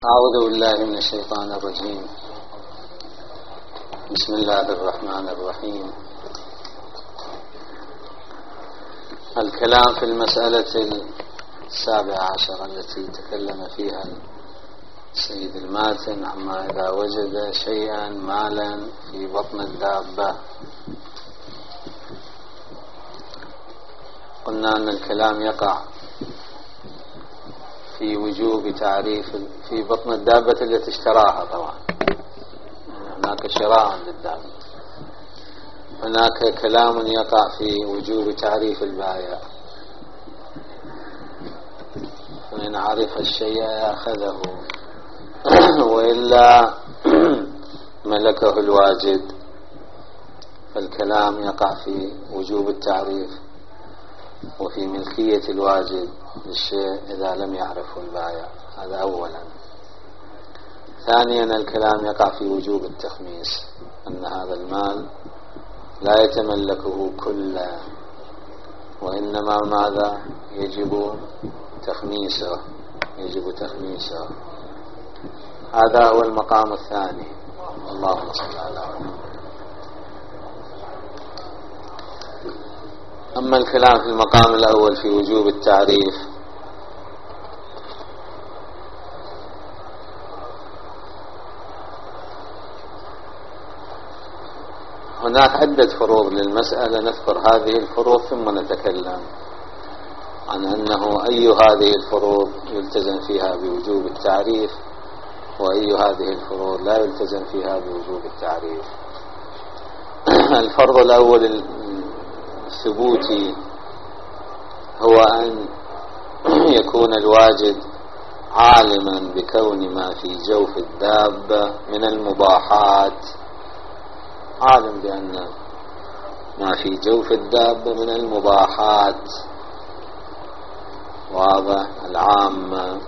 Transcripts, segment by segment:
أعوذ بالله من الشيطان الرجيم. بسم الله الرحمن الرحيم. الكلام في المسألة 17 التي تكلم فيها السيد الماتن عما إذا وجد شيئا مالا في بطن الدابة. قلنا أن الكلام يقع في وجوب تعريف في بطن الدابة التي اشتراها. طبعا هناك شراء للدابة. هناك كلام يقع في وجوب تعريف البائع، فإن عرف الشيء أخذه وإلا ملكه الواجد. فالكلام يقع في وجوب التعريف وفي ملكية الواجد للشيء إذا لم يعرفه البائع. هذا أولا. ثانيا الكلام يقع في وجوب التخميس، أن هذا المال لا يتملكه كله وإنما ماذا يجب تخميسه. هذا هو المقام الثاني. اللهم صل على محمد. أما الكلام في المقام الأول في وجوب التعريف، هناك عدة فروض للمسألة. نذكر هذه الفروض ثم نتكلم عن أنه أي هذه الفروض يلتزم فيها بوجوب التعريف وأي هذه الفروض لا يلتزم فيها بوجوب التعريف. الفرض الأول الثبوتي هو أن يكون الواجد عالما بكون ما في جوف الدابة من المباحات، عالم بأن ما في جوف الدابة من المباحات، واضح، العامة.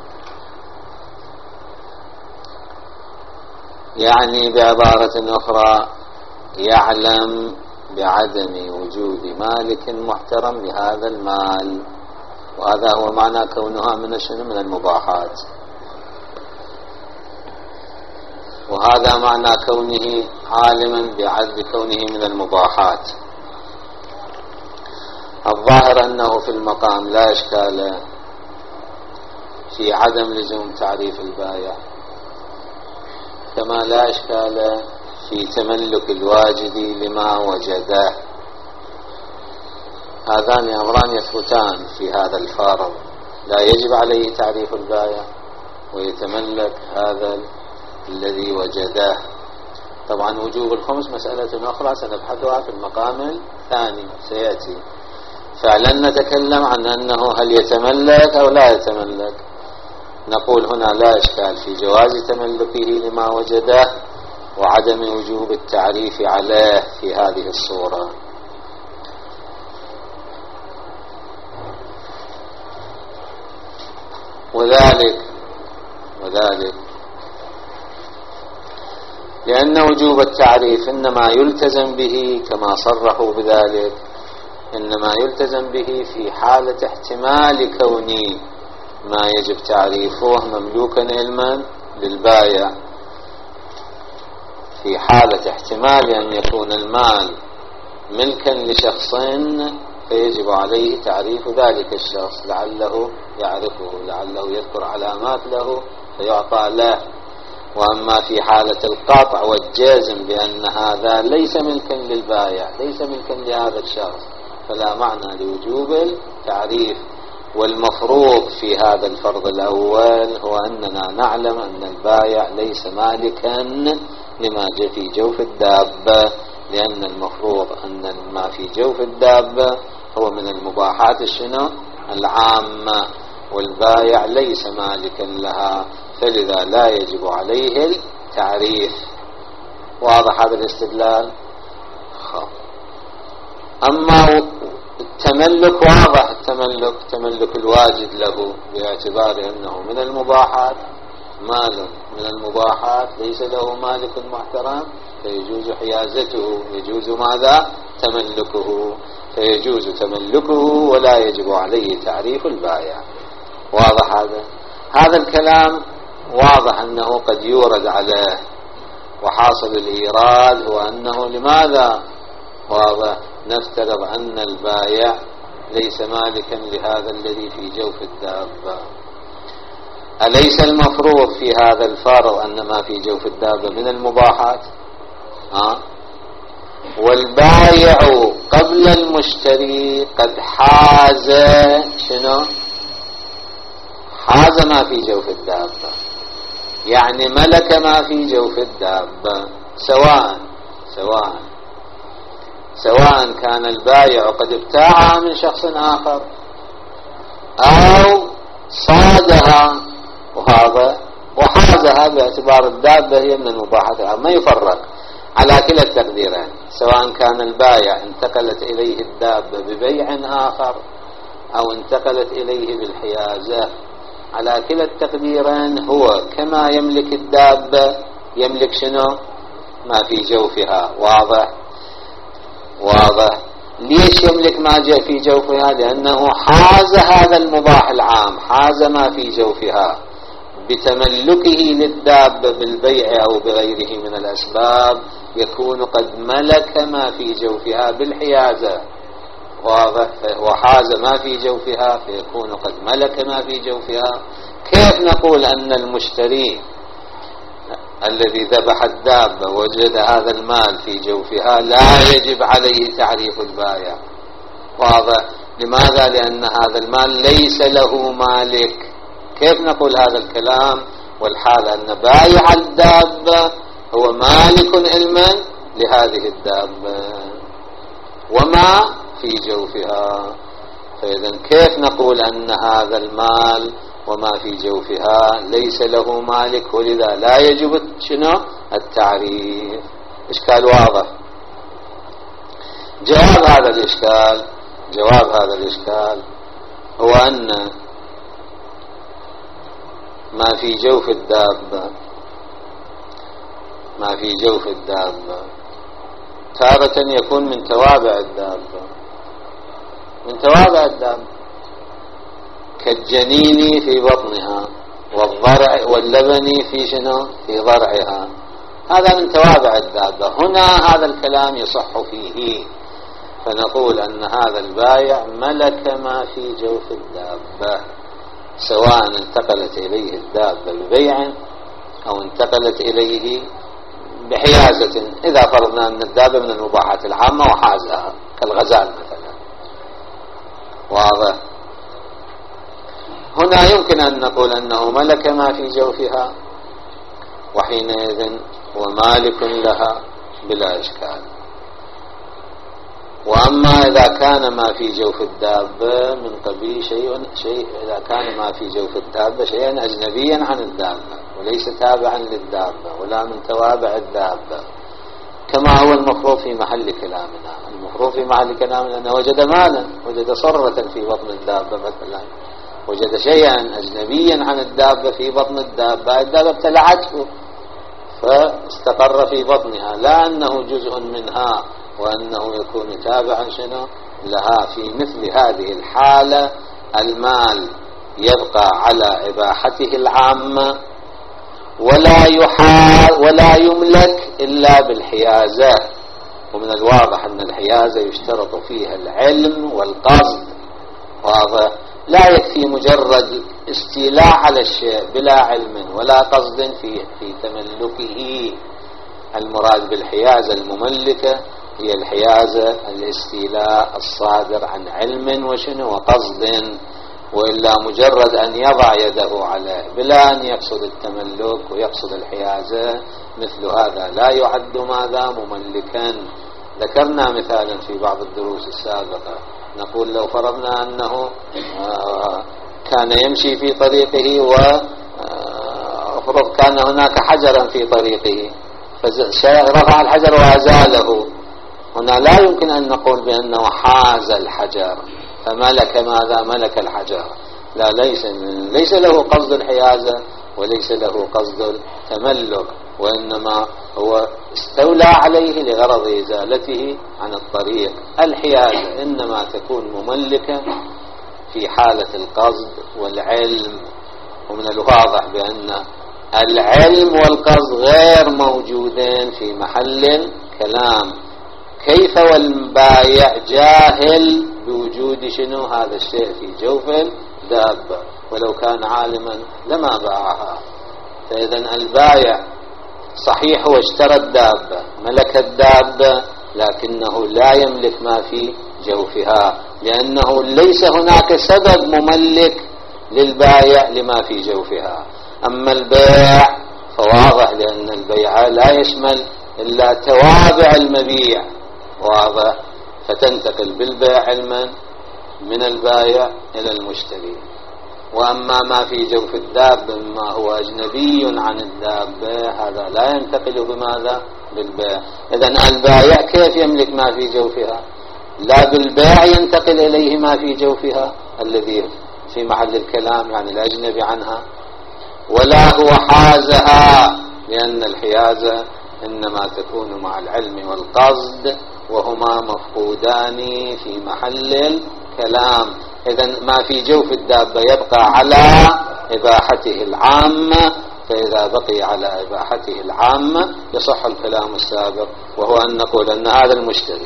يعني بعبارة أخرى يعلم بعدم وجود مالك محترم لهذا المال، وهذا هو معنى كونها من المباحات، وهذا معنى كونه عالما بعد كونه من المباحات. الظاهر أنه في المقام لا إشكال في عدم لزوم تعريف البائع، كما لا إشكال في تملك الواجد لما وجده. هذان أمران يثبتان في هذا الفارض، لا يجب عليه تعريف البائع ويتملك هذا الذي وجده. طبعا وجوب الخمس مسألة أخرى سنبحثها في المقام الثاني سيأتي. فعلا نتكلم عن أنه هل يتملك أو لا يتملك. نقول هنا لا إشكال في جواز تملكه لما وجده وعدم وجوب التعريف عليه في هذه الصورة. وذلك لأن وجوب التعريف إنما يلتزم به كما صرحوا بذلك، إنما يلتزم به في حالة احتمال كون ما يجب تعريفه مملوكا علما للبائع، في حالة احتمال أن يكون المال ملكا لشخص فيجب عليه تعريف ذلك الشخص، لعله يعرفه، لعله يذكر علامات له فيعطى له. وأما في حالة القطع والجزم بأن هذا ليس ملكا للبائع، ليس ملكا لهذا الشخص، فلا معنى لوجوب التعريف. والمفروض في هذا الفرض الأول هو أننا نعلم أن البائع ليس مالكا لما في جوف الدابة، لأن المفروض أن ما في جوف الدابة هو من المباحات العامة، والبائع ليس مالكا لها، فلذا لا يجب عليه التعريف. واضح هذا الاستدلال؟ أما التملك واضح، تملك الواجد له باعتبار أنه من المباحات، مال من المباحات ليس له مالك محترم فيجوز حيازته، يجوز ماذا؟ تملكه، فيجوز تملكه ولا يجب عليه تعريف البائع. واضح هذا الكلام واضح أنه قد يورد عليه، وحاصل الإيراد هو أنه لماذا؟ واضح، نفترض أن البائع ليس مالكا لهذا الذي في جوف الدابة، أليس المفروض في هذا الفرض أن ما في جوف الدابة من المباحات؟ والبائع قبل المشتري قد حاز شنو؟ حاز ما في جوف الدابة، يعني ملك ما في جوف الدابة، سواء كان البائع قد ابتاعها من شخص آخر أو صادها وهذا وحازها باعتبار الدابة هي من المباحات، ما يفرق على كلا التقديرين، سواء كان البائع انتقلت إليه الدابة ببيع آخر أو انتقلت إليه بالحيازة، على كلا التقديرين هو كما يملك الدابة يملك شنو؟ ما في جوفها. واضح. ليش يملك ما جاء في جوفها؟ لأنه حاز هذا المباح العام، حاز ما في جوفها بتملكه للدابة بالبيع أو بغيره من الأسباب، يكون قد ملك ما في جوفها بالحيازة. واضح، وحاز ما في جوفها فيكون قد ملك ما في جوفها. كيف نقول أن المشتري الذي ذبح الدابة وجد هذا المال في جوفها لا يجب عليه تعريف البائع؟ واضح. لماذا؟ لأن هذا المال ليس له مالك. كيف نقول هذا الكلام والحال أن بائع الدابة هو مالك علما لهذه الدابة وما في جوفها؟ فإذا كيف نقول أن هذا المال وما في جوفها ليس له مالك ولذا لا يجب شنو التعريف؟ إشكال واضح. جواب هذا الإشكال هو أن ما في جوف الدابة تارة يكون من توابع الدابة، كالجنين في بطنها والضرع واللبن في شنو؟ في ضرعها، هذا من توابع الدابة. هنا هذا الكلام يصح فيه، فنقول أن هذا البائع ملك ما في جوف الدابة، سواء انتقلت إليه الدابة ببيع أو انتقلت إليه بحيازة. إذا فرضنا أن الدابة من المباحات العامة وحازها كالغزال مثلا. واضح. هنا يمكن أن نقول أنه ملك ما في جوفها، وحينئذ هو مالك لها بلا إشكال. وأما إذا كان ما في جوف الدابة من قبيل شيء إذا كان ما في جوف الدابة شيئا أجنبيا عن الدابة وليس تابعا للدابة ولا من توابع الدابة، كما هو المفروض في محل كلامنا، أنه وجد مالا، وجد صرة في بطن الدابة مثلا، وجد شيئا أجنبيا عن الدابة في بطن الدابة ابتلعته فاستقر في بطنها، لا أنه جزء منها وأنه يكون تابعا شنو لها. في مثل هذه الحالة المال يبقى على إباحته العامة ولا يملك إلا بالحيازة. ومن الواضح أن الحيازة يشترط فيها العلم والقصد. واضح. لا يكفي مجرد استيلاء على الشيء بلا علم ولا قصد في تملكه. المراد بالحيازة المملكة هي الحيازة الاستيلاء الصادر عن علم وقصد، وإلا مجرد أن يضع يده عليه بلا أن يقصد التملك ويقصد الحيازة، مثل هذا لا يعد ماذا مملكا. ذكرنا مثالا في بعض الدروس السابقة، نقول لو فرضنا أنه كان يمشي في طريقه وفرض كان هناك حجرا في طريقه فرفع الحجر وأزاله، هنا لا يمكن أن نقول بأنه حاز الحجر فملك ماذا؟ ملك الحجر. لا، ليس له قصد الحيازة وليس له قصد التملك، وإنما هو استولى عليه لغرض إزالته عن الطريق. الحيازة إنما تكون مملكة في حالة القصد والعلم. ومن الواضح بأن العلم والقصد غير موجودين في محل كلام. كيف والبايع جاهل بوجود شنو هذا الشيء في جوف الدابة، ولو كان عالما لما باعها. فإذا البايع صحيح هو اشترى الدابة، ملك الدابة، لكنه لا يملك ما في جوفها، لأنه ليس هناك سبب مملك للبايع لما في جوفها. أما البيع فواضح، لأن البيع لا يشمل إلا توابع المبيع، واضح، فتنتقل بالبيع علما من البايع إلى المشتري. وأما ما في جوف الدابة مما هو أجنبي عن الدابة هذا لا ينتقل بماذا؟ بالبيع. إذن البايع كيف يملك ما في جوفها؟ لا بالبيع ينتقل إليه ما في جوفها الذي في محل الكلام، يعني الأجنبي عنها، ولا هو حازها، لأن الحيازة إنما تكون مع العلم والقصد، وهما مفقودان في محل الكلام. إذن ما في جوف الدابة يبقى على إباحته العامة، فإذا بقي على إباحته العامة يصح الكلام السابق، وهو أن نقول أن هذا المشتري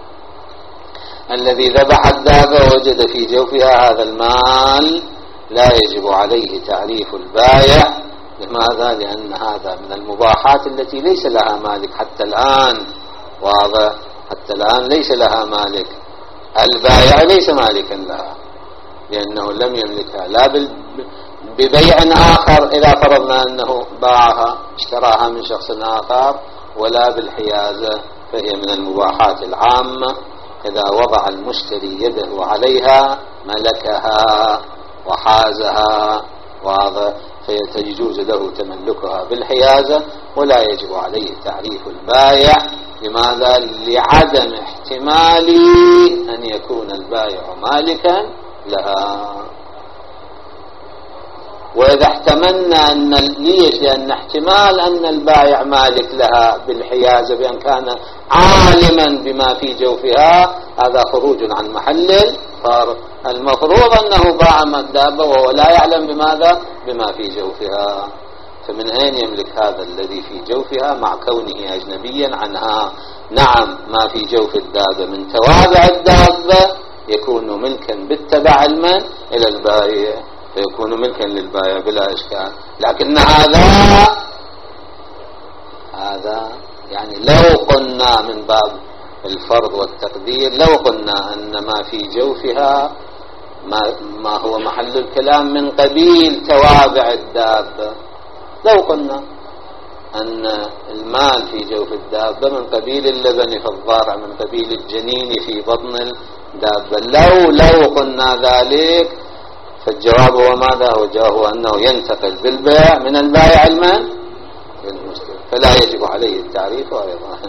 الذي ذبح الدابة وجد في جوفها هذا المال لا يجب عليه تعريف البائع. لماذا؟ لأن هذا من المباحات التي ليس لها مالك حتى الآن، واضح، حتى الآن ليس لها مالك. البائع ليس مالكا لها، لأنه لم يملكها لا ببيع آخر إذا فرضنا أنه باعها اشتراها من شخص آخر، ولا بالحيازة، فهي من المباحات العامة. إذا وضع المشتري يده عليها ملكها وحازها، واضح، فيجوز له تملكها بالحيازة، ولا يجب عليه تعريف البائع. لماذا؟ لعدم احتمال أن يكون البائع مالكا لها. وإذا احتملنا أن ليش؟ لأن احتمال أن البائع مالك لها بالحيازة بأن كان عالما بما في جوفها هذا خروج عن محل الفرض. المفروض أنه باع الدابة وهو لا يعلم بماذا؟ بما في جوفها. فمن أين يملك هذا الذي في جوفها مع كونه أجنبيا عنها؟ نعم، ما في جوف الدابة من توابع الدابة يكون ملكا بالتبع المن إلى البائع، فيكون ملكا للبائع بلا إشكال. لكن هذا يعني لو قلنا من باب الفرض والتقدير، لو قلنا أن ما في جوفها ما هو محل الكلام من قبيل توابع الدابة، لو قلنا أن المال في جوف الدابة من قبيل اللبن في الضرع، من قبيل الجنين في بطن الدابة، لو قلنا ذلك، فالجواب هو ماذا؟ هو الجواب هو أنه ينتقل بالبيع من البائع المال للمشتري، فلا يجب عليه التعريف أيضا.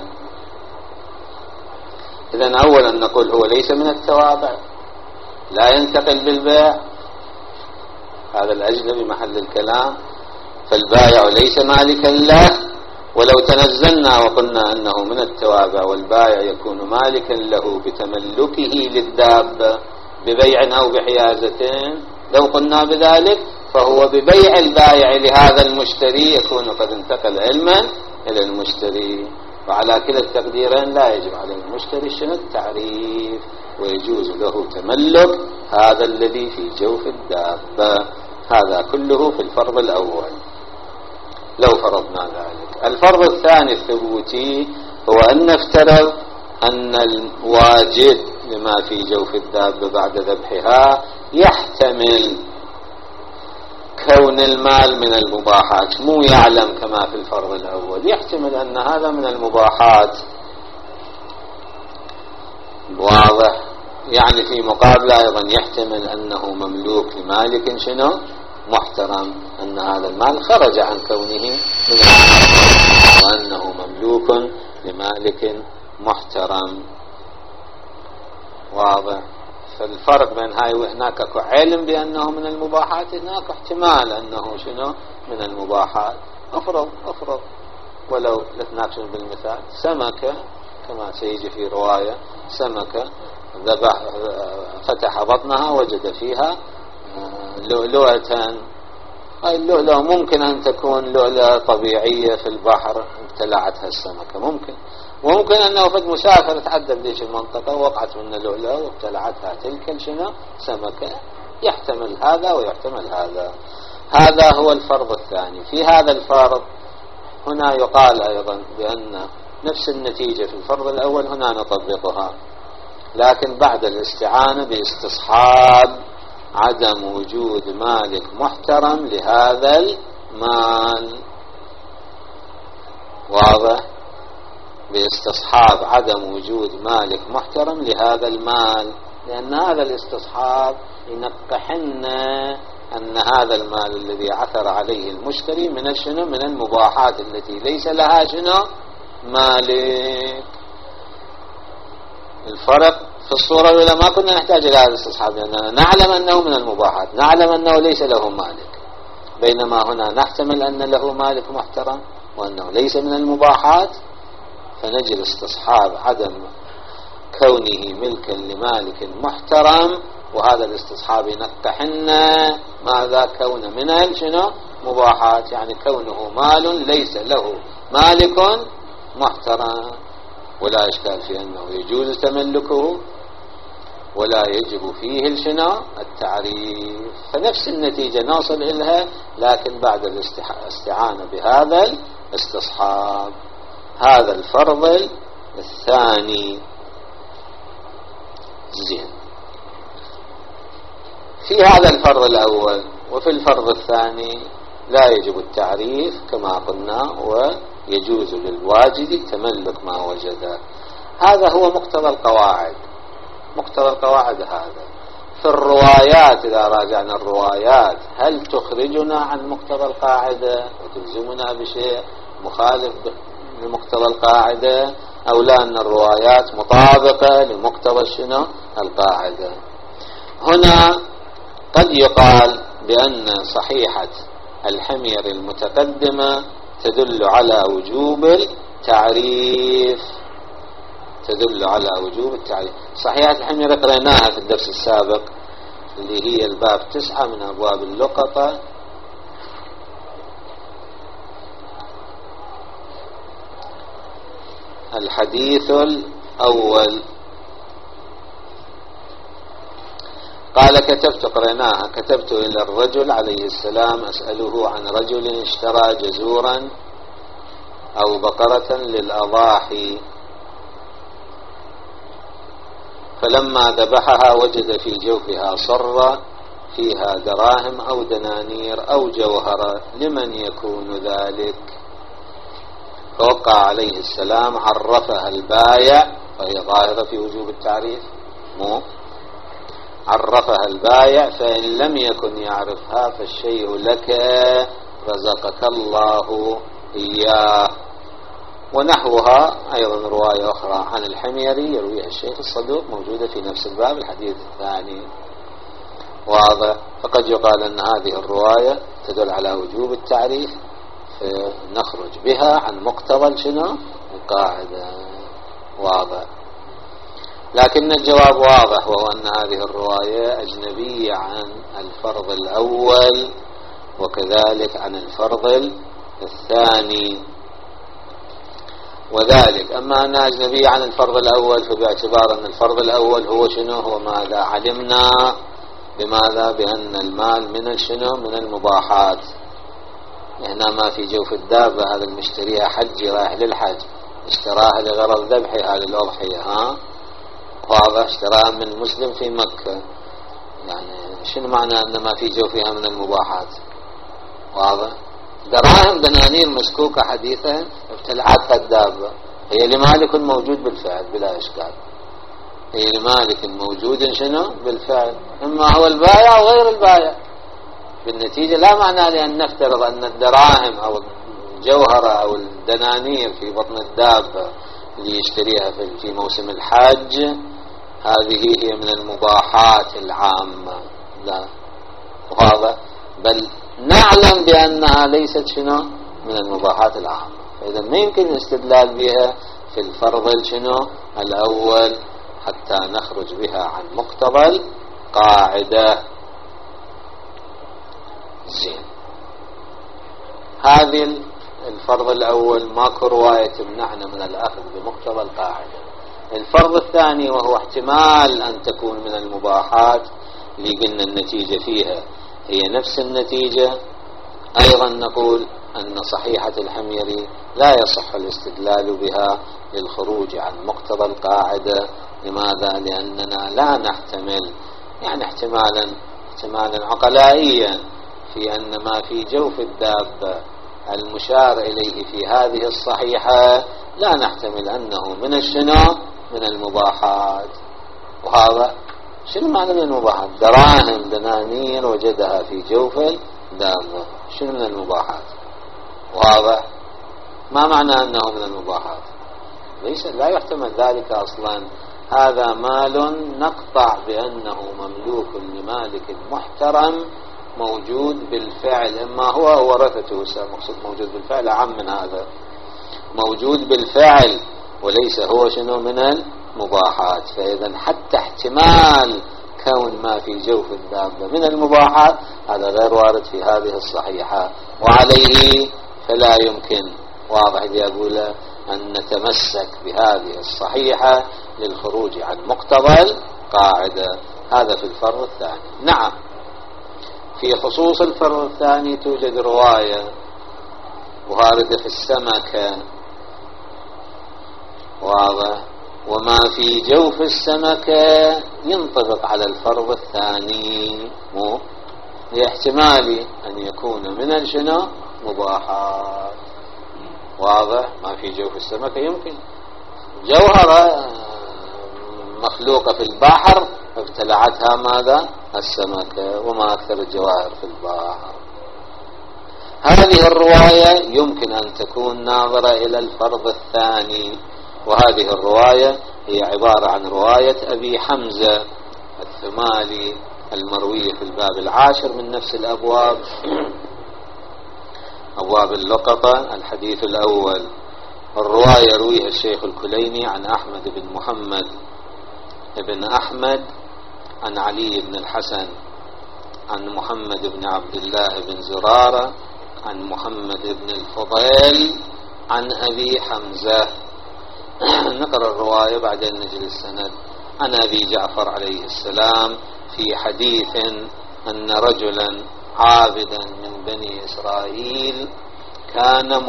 إذن أولا نقول هو ليس من التوابع، لا ينتقل بالبيع، هذا الأجنبي محل الكلام، فالبائع ليس مالكا له. ولو تنزلنا وقلنا أنه من التوابع والبائع يكون مالكا له بتملكه للدابة ببيع أو بحيازة، لو قلنا بذلك فهو ببيع البائع لهذا المشتري يكون قد انتقل علما إلى المشتري. وعلى كلا التقديرين لا يجب على المشتري شنو التعريف، ويجوز له تملك هذا الذي في جوف الدابة. هذا كله في الفرض الأول لو فرضنا ذلك. الفرض الثاني الثبوتي هو أن نفترض أن الواجد لما في جوف الدابة بعد ذبحها يحتمل كون المال من المباحات، مو يعلم كما في الفرض الأول، يحتمل أن هذا من المباحات، واضح. يعني في مقابل أيضا يحتمل أنه مملوك لمالك شنو محترم، أن هذا المال خرج عن كونه من المال وأنه مملوك لمالك محترم، واضح. فالفرق بين هاي وهناك علم بأنه من المباحات، هناك احتمال أنه شنو من المباحات. أفرض ولو لتناقش بالمثال سمكة كما سيجي في رواية، سمكة فتح بطنها وجد فيها لؤلؤة هاي اللؤلؤة ممكن أن تكون لؤلؤة طبيعية في البحر ابتلعتها السمكة، ممكن أنه فد مسافر تعدى بديش المنطقة ووقعت من اللؤلؤة وابتلعتها تلك شنو سمكة. يحتمل هذا ويحتمل هذا. هذا هو الفرض الثاني. في هذا الفرض هنا يقال أيضا بأن نفس النتيجة في الفرض الأول هنا نطبقها، لكن بعد الاستعانة باستصحاب عدم وجود مالك محترم لهذا المال. واضح؟ باستصحاب عدم وجود مالك محترم لهذا المال، لأن هذا الاستصحاب ينقحن أن هذا المال الذي عثر عليه المشتري من شنو؟ من المباحات التي ليس لها شنو؟ مالك. الفرق في الصورة الأولى ما كنا نحتاج إلى هذا الاستصحاب، لأننا نعلم أنه من المباحات، نعلم أنه ليس له مالك، بينما هنا نحتمل أن له مالك محترم وأنه ليس من المباحات، فنجد استصحاب عدم كونه ملكا لمالك محترم، وهذا الاستصحاب ينقحن ماذا؟ كون من شنو؟ مباحات، يعني كونه مال ليس له مالك محترم، ولا إشكال في أنه يجوز تملكه ولا يجب فيه الشنو؟ التعريف. فنفس النتيجة نوصل إليها، لكن بعد الاستعانة بهذا الاستصحاب. هذا الفرض الثاني. زين. في هذا الفرض الأول وفي الفرض الثاني لا يجب التعريف كما قلنا، ويجوز للواجد تملك ما وجد. هذا هو مقتضى القواعد. مقتضى القواعد هذا. في الروايات إذا راجعنا الروايات هل تخرجنا عن مقتضى القاعدة وتلزمنا بشيء مخالف لمقتضى القاعدة، أو لا أن الروايات مطابقة لمقتضى شنو؟ القاعدة. هنا قد يقال بأن صحيحة الحمير المتقدمة تدل على وجوب التعريف، تدل على وجوب التعريف. صحيحة الحمير قرأناها في الدرس السابق اللي هي الباب 9 من أبواب اللقطة. الحديث الأول قال قرأناها: كتبت إلى الرجل عليه السلام أسأله عن رجل اشترى جزورا أو بقرة للأضاحي، فلما ذبحها وجد في جوفها صرة فيها دراهم أو دنانير أو جوهرة، لمن يكون ذلك؟ فوقع عليه السلام عرفها البايع، فهي ظاهرة في وجوب التعريف، عرفها البايع، فإن لم يكن يعرفها فالشيء لك رزقك الله إياه. ونحوها أيضا رواية أخرى عن الحميري يرويها الشيخ الصدوق موجودة في نفس الباب الحديث الثاني. واضح؟ فقد يقال أن هذه الرواية تدل على وجوب التعريف، نخرج بها عن مقتضى شنو؟ القاعدة. واضح؟ لكن الجواب واضح، وهو أن هذه الرواية أجنبية عن الفرض الأول وكذلك عن الفرض الثاني. وذلك أما أنها أجنبية عن الفرض الأول فباعتبار أن الفرض الأول هو شنو؟ هو ماذا؟ علمنا بماذا؟ بأن المال من شنو؟ من المباحات. هنا ما في جوف الدابة، هذا المشتريها حجي رايح للحج، اشتراها لغرض ذبحها للأضحية، واضح؟ اشتراها من مسلم في مكة، يعني شنو معنى أن ما في جوفها من المباحات؟ واضح؟ دراهم دنانير مسكوكة حديثا ابتلعتها الدابة، هي لمالك موجود بالفعل بلا إشكال، هي لمالك موجود شنو؟ بالفعل، إما هو البايع أو غير البايع. بالنتيجة لا معنى لأن نفترض أن الدراهم أو الجوهرة أو الدنانير في بطن الدابة اللي يشتريها في موسم الحج هذه هي من المباحات العامة، لا، وهذا بل نعلم بأنها ليست شنو؟ من المباحات العامة. فإذا ما يمكن الاستدلال بها في الفرض شنو؟ الأول حتى نخرج بها عن مقتضى القاعدة. زين. هذه الفرض الأول ماكو رواية تمنعنا من الأخذ بمقتضى القاعدة. الفرض الثاني وهو احتمال أن تكون من المباحات اللي قلنا النتيجة فيها هي نفس النتيجة، أيضا نقول أن صحيحة الحميري لا يصح الاستدلال بها للخروج عن مقتضى القاعدة. لماذا؟ لأننا لا نحتمل يعني احتمالا عقلائيا في أن ما في جوف الدابة المشار إليه في هذه الصحيحة لا نحتمل أنه من الشنو؟ من المباحات. وهذا شنو معنى من المباحات؟ دراهم دنانير وجدها في جوف الدابة، شنو من المباحات؟ وهذا ما معنى أنه من المباحات؟ ليس، لا يحتمل ذلك أصلا. هذا مال نقطع بأنه مملوك لمالك محترم موجود بالفعل، إما هو ورثته، مقصود موجود بالفعل أعم من هذا، موجود بالفعل وليس هو شنو من المباحات. فإذا حتى احتمال كون ما في جوف الدابة من المباحات هذا غير وارد في هذه الصحيحة، وعليه فلا يمكن واضح يقول أن نتمسك بهذه الصحيحة للخروج عن مقتضى القاعدة. هذا في الفرض الثاني. نعم، في خصوص الفرض الثاني توجد رواية واردة في السمكة، واضح، وما في جوف السمكة ينطبق على الفرض الثاني، مو لاحتمال أن يكون من الشنو؟ مباحات. واضح، ما في جوف السمكة يمكن جوهرة مخلوقة في البحر ابتلعتها ماذا؟ السمكة، وما أكثر الجواهر في البحر. هذه الرواية يمكن أن تكون ناظرة إلى الفرض الثاني، وهذه الرواية هي عبارة عن رواية أبي حمزة الثمالي المروية في الباب 10 من نفس الأبواب، أبواب اللقطة. الحديث الأول، الرواية يرويها الشيخ الكليني عن أحمد بن محمد بن أحمد عن علي بن الحسن عن محمد بن عبد الله بن زرارة عن محمد بن الفضيل عن أبي حمزة. نقرأ الرواية بعدين نجي للسند. عن أبي جعفر عليه السلام في حديث أن رجلا عابدا من بني إسرائيل كان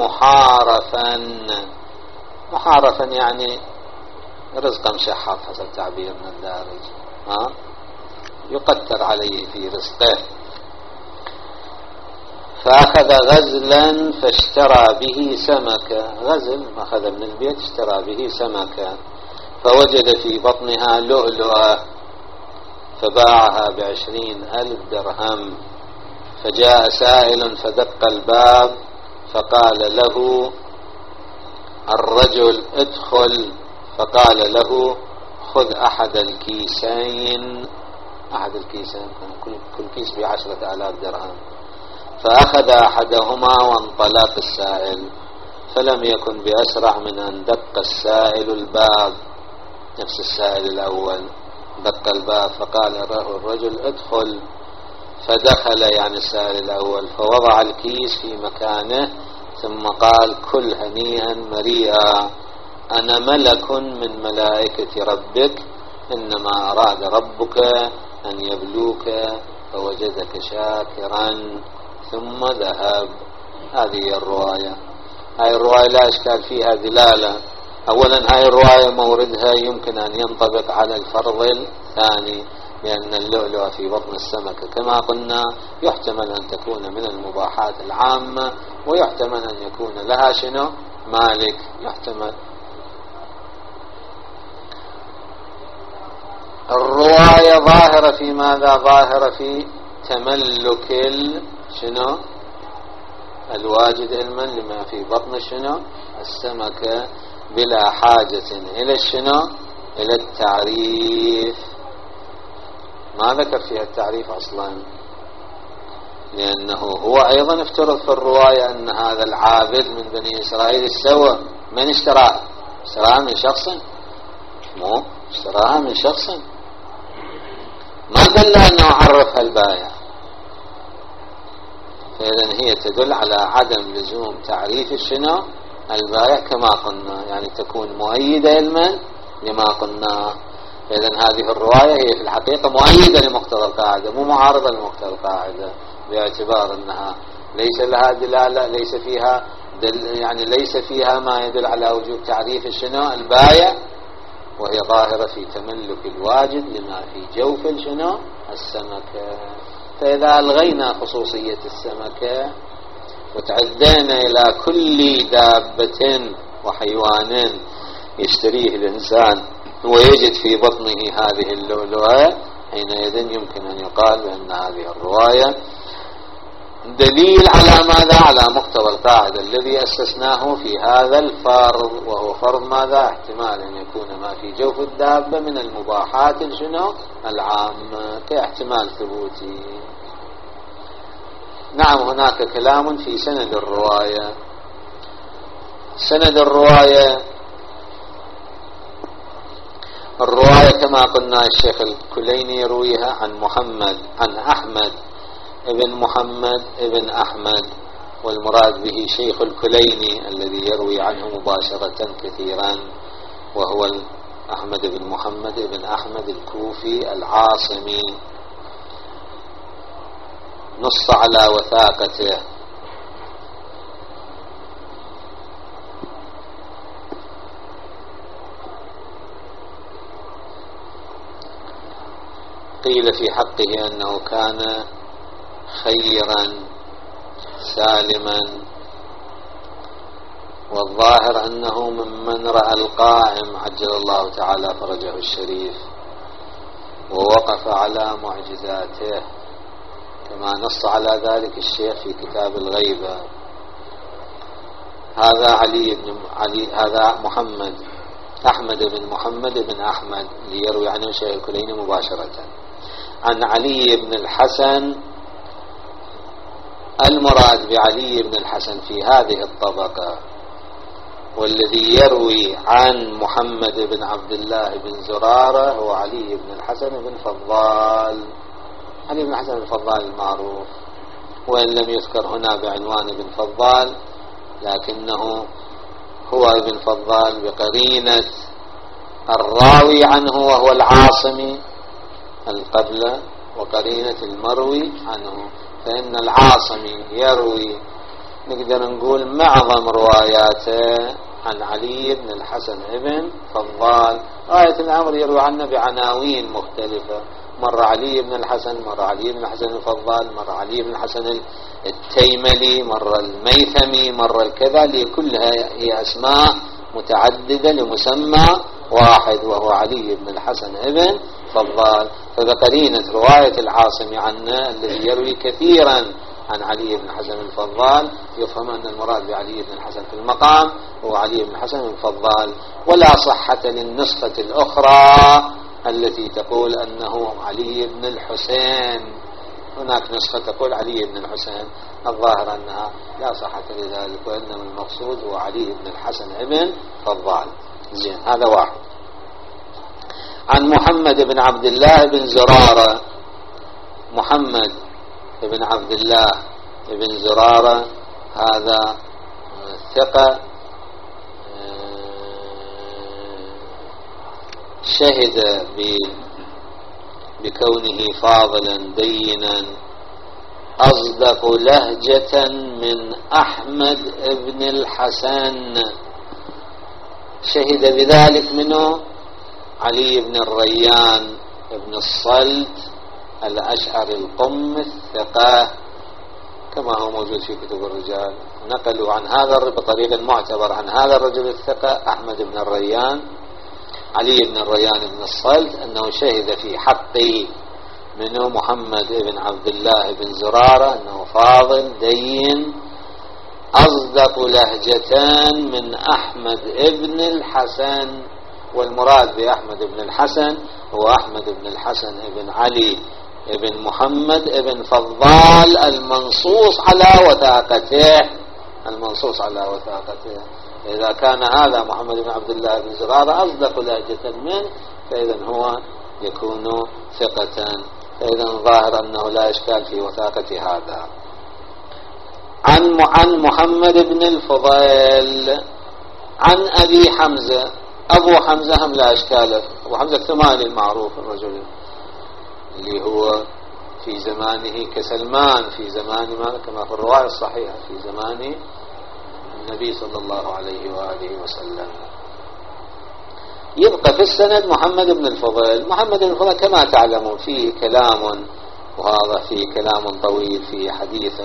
محارفا يعني رزقا مشحط حسب تعبيرنا الدارج، يقتر عليه في رزقه، فأخذ غزلا فاشترى به سمكة، غزل أخذ من البيت اشترى به سمكة، فوجد في بطنها لؤلؤة فباعها ب20,000 درهم. فجاء سائل فدق الباب فقال له الرجل ادخل، فقال له خذ أحد الكيسين، كل كيس ب10,000 درهم. فأخذ أحدهما وانطلق السائل، فلم يكن بأسرع من أن دق السائل الباب، نفس السائل الأول دق الباب، فقال له الرجل ادخل، فدخل يعني السائل الأول، فوضع الكيس في مكانه ثم قال كل هنيئا مريئا، أنا ملك من ملائكة ربك، إنما أراد ربك أن يبلوك فوجدك شاكرا ثم ذهب. هذه الرواية. هاي الرواية لا إشكال فيها دلالة. أولا هاي الرواية موردها يمكن أن ينطبق على الفرض الثاني، لأن اللؤلؤة في بطن السمكة كما قلنا يحتمل أن تكون من المباحات العامة، ويحتمل أن يكون لها شنو؟ مالك، يحتمل. الرواية ظاهرة في ماذا؟ ظاهرة في تملك شنو؟ الواجد علما لما في بطن شنو؟ السمكة، بلا حاجة إلى شنو؟ إلى التعريف. ما ذكر فيها التعريف أصلا، لأنه هو أيضا افترض في الرواية أن هذا العابد من بني إسرائيل السوى من اشتراها؟ اشتراها من شخص؟ مو اشتراها من شخص، ما قال له أنه عرفها البائع. فإذا هي تدل على عدم لزوم تعريف الشنو البائع كما قلنا، يعني تكون مؤيدة لمن لما قلنا. فإذا هذه الرواية هي في الحقيقة مؤيدة لمقتضى القاعدة مو معارضة لمقتضى القاعدة، باعتبار أنها ليس لها دلالة، ليس فيها يعني ليس فيها ما يدل على وجوب تعريف الشنو البائع، وهي ظاهرة في تملك الواجد لما في جوف الشنو السمكة. فإذا ألغينا خصوصية السمكة وتعدينا إلى كل دابة وحيوان يشتريه الإنسان ويجد في بطنه هذه اللؤلؤة، حينئذ يمكن أن يقال بأن هذه الرواية دليل على ماذا؟ على مقتضى القاعدة الذي أسسناه في هذا الفرض، وهو فرض ماذا؟ احتمال أن يكون ما في جوف الدابة من المباحات الشنو العامة كاحتمال ثبوتي. نعم، هناك كلام في سند الرواية. سند الرواية كما قلنا الشيخ الكليني يرويها عن أحمد ابن محمد ابن أحمد، والمراد به شيخ الكليني الذي يروي عنه مباشرة كثيرا، وهو أحمد بن محمد ابن أحمد الكوفي العاصمي، نص على وثاقته. قيل في حقه أنه كان خيرا سالما، والظاهر أنه ممن رأى القائم عجل الله تعالى فرجه الشريف ووقف على معجزاته، كما نص على ذلك الشيخ في كتاب الغيبة. هذا أحمد بن محمد بن أحمد يروي عنه الشيخ الكليني مباشرة عن علي بن الحسن. المراد بعلي بن الحسن في هذه الطبقة والذي يروي عن محمد بن عبد الله بن زرارة هو علي بن الحسن بن فضال، علي بن الحسن بن فضال المعروف، وإن لم يذكر هنا بعنوان بن فضال، لكنه هو ابن فضال بقرينة الراوي عنه وهو العاصمي القبلة، وقرينة المروي عنه، فإن العاصمي يروي نقدر نقول معظم رواياته عن علي بن الحسن ابن فضال. غاية الأمر يروي عنه بعناوين مختلفة، مرة علي بن الحسن، مرة علي بن الحسن الفضال، مرة علي بن الحسن التيملي، مرة الميثمي، مرة الكذا، لكلها هي أسماء متعددة لمسمى واحد وهو علي بن الحسن ابن فضال. فبقرينة رواية العاصمي عنه الذي يروي كثيرا عن علي بن الحسن الفضال يفهم أن المراد بعلي بن الحسن في المقام هو علي بن الحسن الفضال، ولا صحة للنسخة الأخرى التي تقول أنه علي بن الحسين. هناك نسخة تقول علي بن الحسين، الظاهر أنها لا صحة لذلك، وإنما المقصود هو علي بن الحسن ابن فضال. زين، هذا واحد. عن محمد بن عبد الله بن زرارة. محمد بن عبد الله بن زرارة هذا ثقة، شهد بكونه فاضلا دينا أصدق لهجة من أحمد بن الحسن. شهد بذلك منه علي بن الريان بن الصلت الأشعري القم الثقة، كما هو موجود في كتب الرجال. نقلوا عن هذا بطريق معتبر عن هذا الرجل الثقة أحمد بن الريان علي بن الريان بن الصلت أنه شهد في حقه منه محمد بن عبد الله بن زرارة أنه فاضل دين أصدق لهجتان من أحمد بن الحسن. والمراد بأحمد بن الحسن هو أحمد بن الحسن بن علي بن محمد بن فضال المنصوص على وثاقته. إذا كان هذا محمد بن عبد الله بن زرارة أصدق لهجة منه، فإذا هو يكون ثقة، فإذا ظاهر أنه لا إشكال في وثاقة هذا. عن محمد بن الفضيل عن أبي حمزة. أبو حمزة هم لا إشكال، أبو حمزة الثمالي المعروف الرجل اللي هو في زمانه كسلمان في زمان ما كما في الرواية الصحيحة في زمان النبي صلى الله عليه وآله وسلم. يبقى في السند محمد بن الفضيل. محمد بن الفضيل كما تعلمون فيه كلام، وهذا فيه كلام طويل، فيه حديث،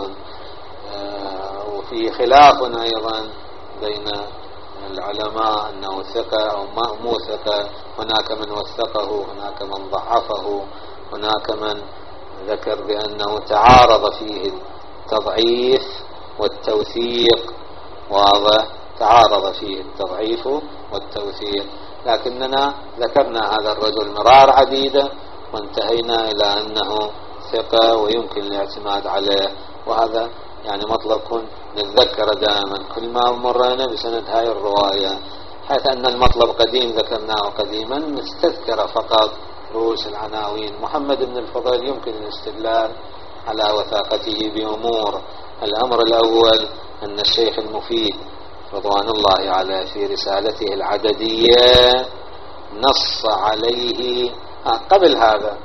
وفيه خلاف أيضا بين العلماء أنه ثقة أو مو ثقة. هناك من وثقه، هناك من ضعفه، هناك من ذكر بأنه تعارض فيه التضعيف والتوثيق، وهذا تعارض فيه التضعيف والتوثيق. لكننا ذكرنا هذا الرجل مرار عديدة وانتهينا إلى أنه ثقة ويمكن الاعتماد عليه. وهذا يعني مطلب نتذكر دائما كل ما مرنا بسند هاي الرواية، حيث أن المطلب قديم ذكرناه قديما، نستذكر فقط رؤوس العناوين. محمد بن الفضيل يمكن الاستدلال على وثاقته بأمور. الأمر الأول أن الشيخ المفيد رضوان الله عليه في رسالته العددية نص عليه قبل هذا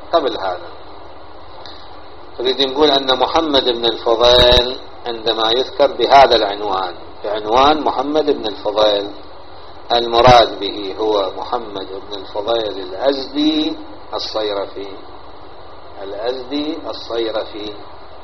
نريد نقول أن محمد بن الفضيل عندما يذكر بهذا العنوان بعنوان محمد بن الفضيل، المراد به هو محمد بن الفضيل الأزدي الصيرفي،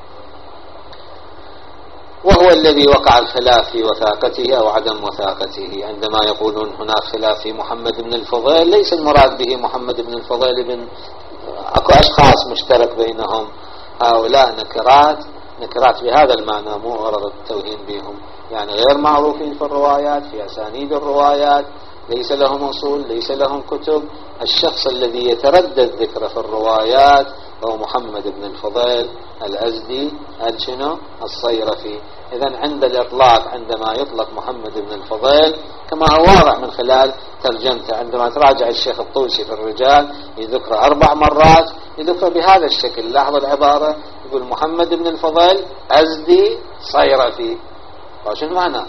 وهو الذي وقع الخلاف في وثاقته أو عدم وثاقته. عندما يقولون هناك خلاف في محمد بن الفضيل، ليس المراد به محمد بن الفضيل أكو أشخاص مشترك بينهم، هؤلاء نكرات بهذا المعنى، مو غرض التوهين بهم، يعني غير معروفين في الروايات، في أسانيد الروايات، ليس لهم أصول، ليس لهم كتب. الشخص الذي يتردد ذكره في الروايات هو محمد بن الفضيل الأزدي الصيرفي. إذن عند الإطلاق، عندما يطلق محمد بن الفضيل كما هو واضح من خلال ترجمته، عندما تراجع الشيخ الطوسي في الرجال يذكر 4 مرات، يذكر بهذا الشكل. لاحظ العبارة، يقول محمد بن الفضيل أزدي صيرفي. شنو معنى؟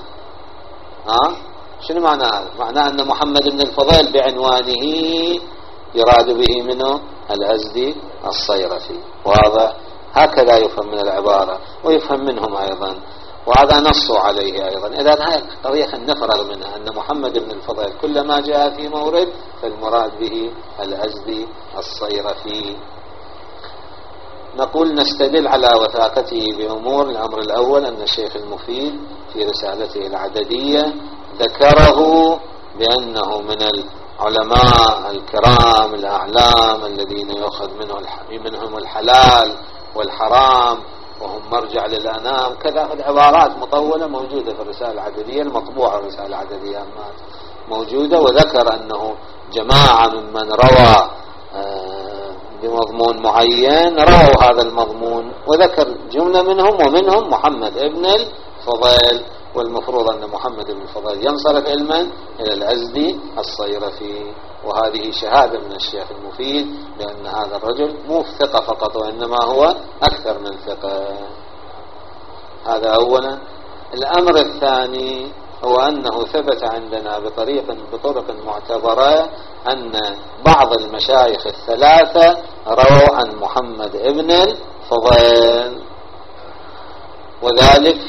شنو معنى هذا؟ معناه أن محمد بن الفضيل بعنوانه يراد به منه الأزدي الصيرفي. واضح؟ هكذا يفهم من العبارة ويفهم منهم أيضا، وهذا نصوا عليه أيضا. إذن هاي قضية نفرغ منها، أن محمد بن الفضيل كلما جاء في مورد فالمراد به الأزدي الصيرفي. نقول نستدل على وثاقته بأمور. الأمر الأول أن الشيخ المفيد في رسالته العددية ذكره بأنه من العلماء الكرام الأعلام الذين يؤخذ منهم الحلال والحرام، وهم مرجع للأنام. كذا العبارات مطولة موجودة في الرسالة العددية المطبوعة، الرسالة العددية موجودة. وذكر أنه جماعة ممن روى بمضمون معين رووا هذا المضمون، وذكر جملة منهم، ومنهم محمد ابن الفضيل. والمفروض أن محمد بن الفضيل ينصرف علما إلى الأزدي الصيرفي. وهذه شهادة من الشيخ المفيد بأن هذا الرجل مو ثقة فقط، وإنما هو أكثر من ثقة. هذا أولا. الأمر الثاني هو أنه ثبت عندنا بطرق معتبرة أن بعض المشايخ الثلاثة رووا عن محمد ابن الفضيل، وذلك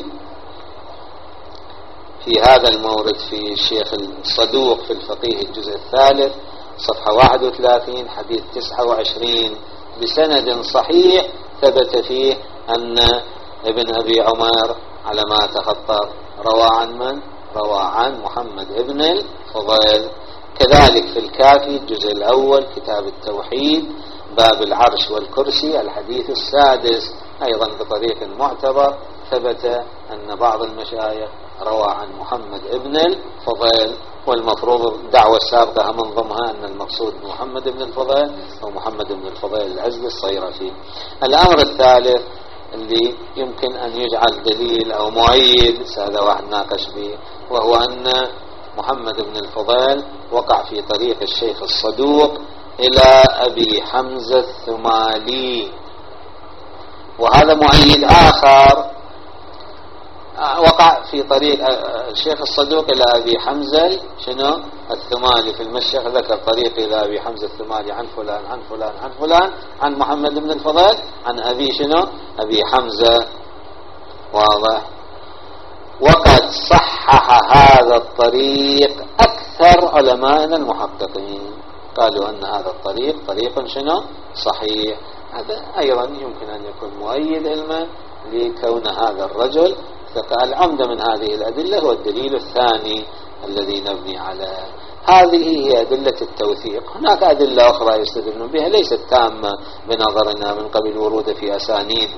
في هذا المورد في الشيخ الصدوق في الفقيه الجزء الثالث صفحة 31 حديث 29 بسند صحيح ثبت فيه أن ابن أبي عمر على ما تخطر روى عن من؟ روى عن محمد ابن الفضيل. كذلك في الكافي الجزء الأول كتاب التوحيد باب العرش والكرسي الحديث السادس أيضا بطريق معتبر ثبت أن بعض المشايخ روى عن محمد ابن الفضيل. والمفروض الدعوة السابقة من ضمنها أن المقصود محمد بن الفضيل أو محمد بن الفضيل الأزدي الصيرفي. الأمر الثالث اللي يمكن أن يجعل دليل أو مؤيد، هذا واحد ناقش به، وهو أن محمد بن الفضيل وقع في طريق الشيخ الصدوق إلى أبي حمزة الثمالي. وهذا مؤيد آخر وقع في طريق الشيخ الصدوق إلى أبي حمزة شنو الثمالي في المشيخ، ذكر طريق إلى أبي حمزة الثمالي عن فلان عن فلان عن فلان عن محمد بن الفضيل عن أبي شنو أبي حمزة. واضح. وقد صحح هذا الطريق أكثر علماءنا المحققين، قالوا أن هذا الطريق طريق شنو صحيح. هذا أيضا يمكن أن يكون مؤيد علما لكون هذا الرجل ثقة. العمدة من هذه الأدلة هو الدليل الثاني الذي نبني عليه. هذه هي أدلة التوثيق. هناك أدلة أخرى يستدلون بها ليست تامة بنظرنا من قبل ورود في أسانيد.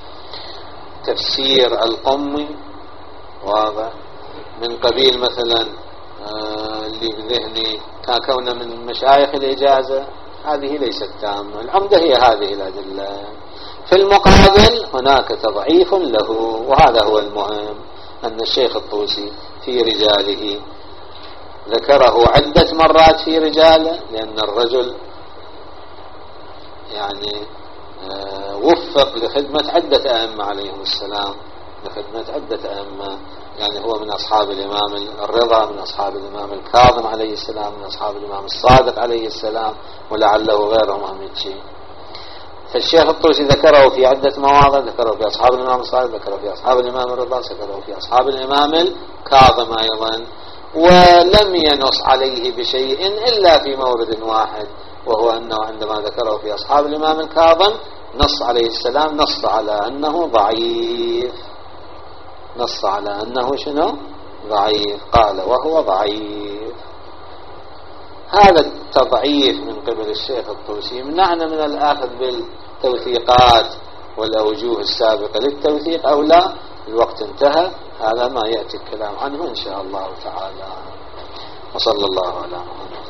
تفسير القمي واضح، من قبيل مثلا اللي بذهني كون من مشايخ الإجازة، هذه ليست تامة. العمدة هي هذه الأدلة. في المقابل هناك تضعيف له، وهذا هو المهم، أن الشيخ الطوسي في رجاله ذكره عدة مرات في رجاله، لأن الرجل يعني وفق لخدمة عدة أئمة عليهم السلام، لخدمة عدة أئمة. يعني هو من أصحاب الإمام الرضا، من أصحاب الإمام الكاظم عليه السلام، من أصحاب الإمام الصادق عليه السلام، ولعله غيرهم أهم شيء. فالشيخ الطوسي ذكره في عدة مواضع، ذكره في أصحاب الإمام الصادق، ذكره في أصحاب الإمام الرضا، ذكره في أصحاب الإمام الكاظم أيضا، ولم ينص عليه بشيء إلا في مورد واحد، وهو أنه عندما ذكره في أصحاب الإمام الكاظم نص عليه السلام، نص على أنه ضعيف، نص على أنه شنو ضعيف، قال وهو ضعيف. هذا التضعيف من قبل الشيخ الطوسي منعنا من الأخذ بالتوثيقات والأوجوه السابقة للتوثيق أو لا. الوقت انتهى، هذا ما يأتي الكلام عنه إن شاء الله تعالى. وصلى الله على محمد.